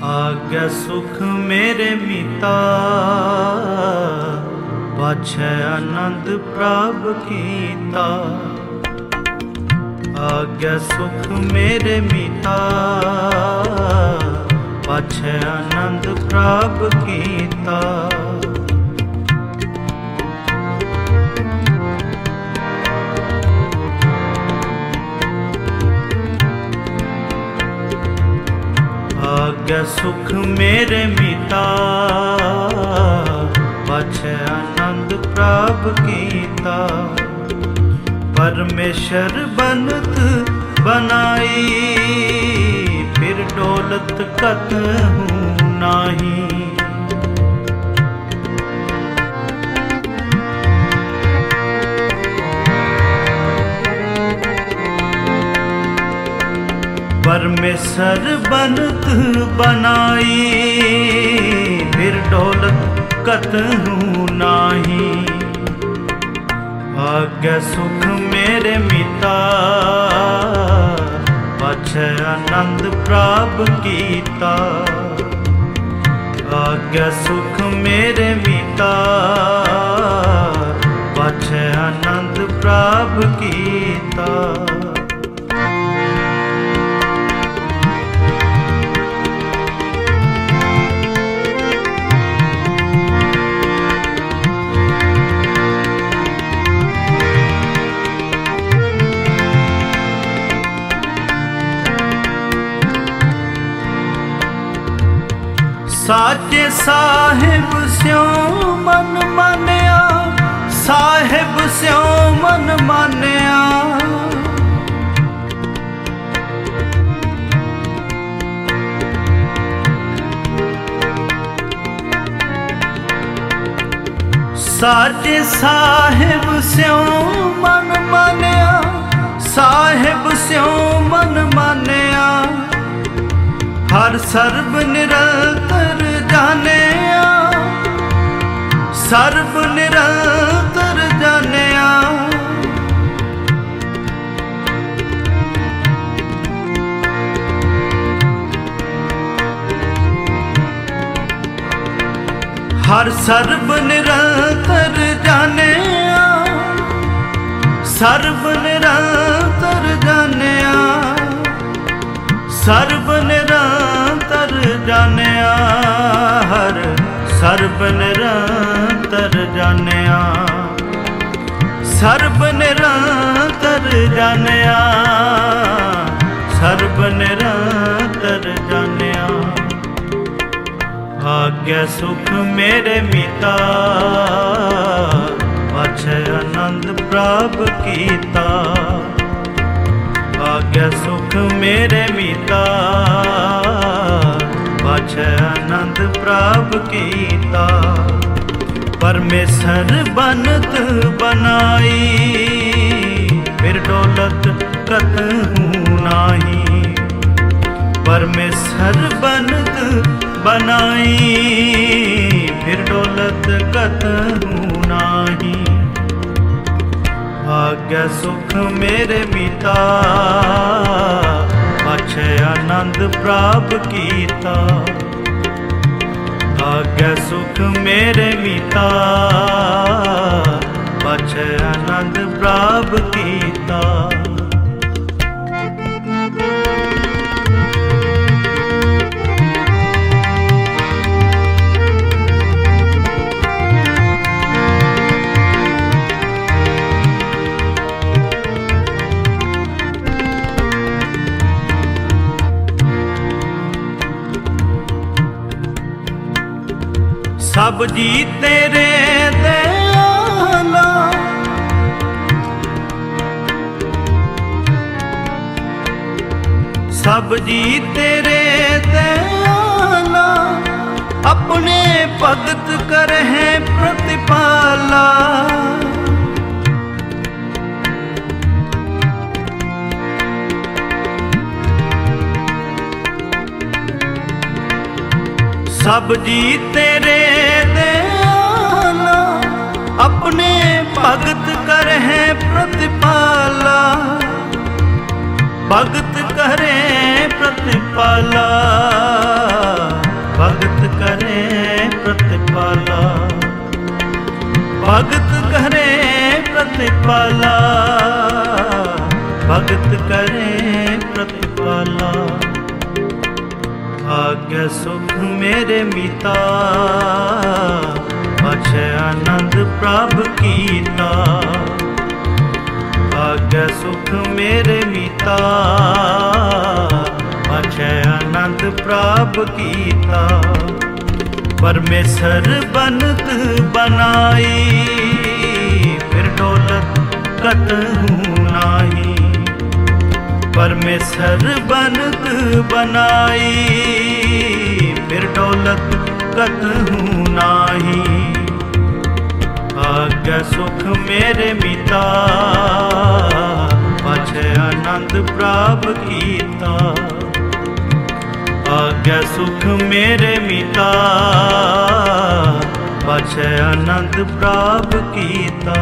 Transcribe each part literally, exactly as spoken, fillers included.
आज्ञा सुख मेरे मीता, पाछै आनंद प्राप्त कीता। आज्ञा सुख मेरे मीता, पाछै आनंद प्राप्त कीता। आज्ञा सुख मेरे मीता, पाछै आनंद प्राप्त कीता। परमेश्वर बनत बनाई, फिर डोलत कतहु नाही। परमेश्वर बनत बनाई, फिर डोलत कतहु नाही। आज्ञा सुख मेरे मीता, पाछै आनंद प्राप्त कीता। आज्ञा सुख मेरे मीता, पाछै आनंद प्राप्त कीता। साचे साहिब स्यों मन मानिया, साहिब स्यों मन मानिया। साचे साहिब स्यों मन मानिया, साहिब स्यों मन मानिया। हर सर्ब निरंतर जानिया, सर्ब निरंतर जानिया। हर सर्ब निरंतर जानिया, सर्ब निरंतर जानिया। सर्ब निरंतर जानिया, हर सर्ब निरंतर जानिया। सर्ब निरंतर जानिया, सर्ब निरंतर जानिया। आज्ञा सुख मेरे मीता, पाछै आनंद प्राप्त कीता। आज्ञा सुख मेरे मीता, पाछै आनंद प्राप्त कीता। परमेश्वर बनत बनाई, फिर डोलत कतहु नाही। परमेश्वर बनत बनाई, फिर डोलत कतहु नाही। आज्ञा सुख मेरे मीता, पाछै आनंद प्राप्त कीता। आज्ञा सुख मेरे मीता, पाछै आनंद प्राप्त कीता। सब जी तेरे दयाला, सब जी तेरे दयाला। अपने भगत करहे प्रतिपाला। सब जी तेरे दयाला, अपने भगत करहे प्रतिपाला। भगत करे प्रतिपाला। भगत करे प्रतिपाला, भगत करे प्रतिपाला। आज्ञा सुख मेरे मीता, पाछे आनंद प्राप्त कीता। आज्ञा सुख मेरे मीता, पाछे आनंद प्राप्त कीता। परमेश्वर बनत बनाई, फिर दौलत कतहु नाही। परमेश्वर बनत बनाई, फिर दौलत कतहु नाही। आज्ञा सुख मेरे मीता, पाछे आनंद प्राप्त कीता। आज्ञा सुख मेरे मीता, पाछे आनंद प्राप्त कीता।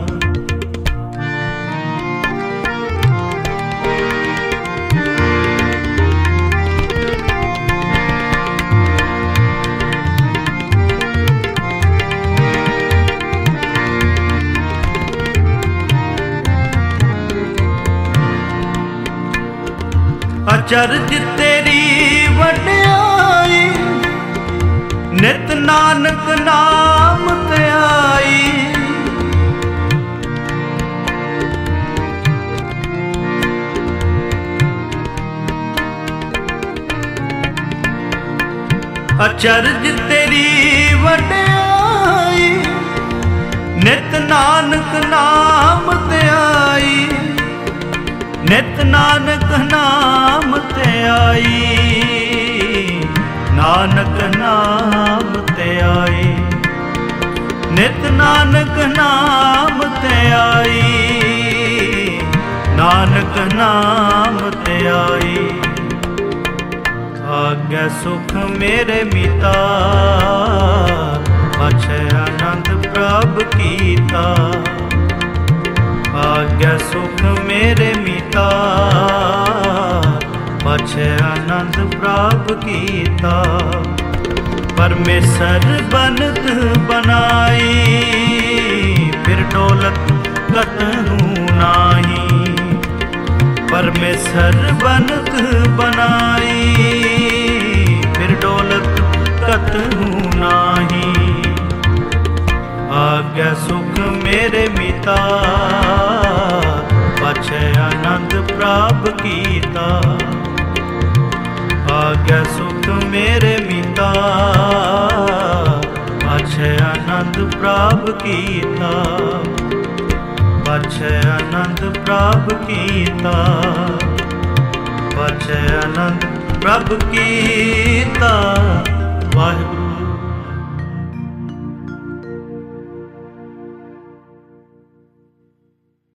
अचरज तेरी वड्याई, नित नानक नाम ते आई। अचरज तेरी वड्याई, नित नानक नाम ते आई। नित नानक नाम ते आई, नानक नाम ते आई। नित नानक नाम ते आई, नानक नाम ते आई। आज्ञा सुख मेरे मीता, पाछे आनंद प्राप्त कीता। आज्ञा सुख मेरे मीता, पाछे आनंद प्राप्त कीता। परमेश्वर बनत बनाई, फिर दौलत कतहु नाही। परमेश्वर बनत बनाई, फिर दौलत कतहु नाही। आज्ञा सुख मेरे मीता, पाछे आनंद प्राप्त कीता। आज्ञा सुख मेरे मीता, पाछे आनंद प्राप्त कीता। पाछे आनंद प्राप्त कीता, पाछे आनंद प्राप्त कीता।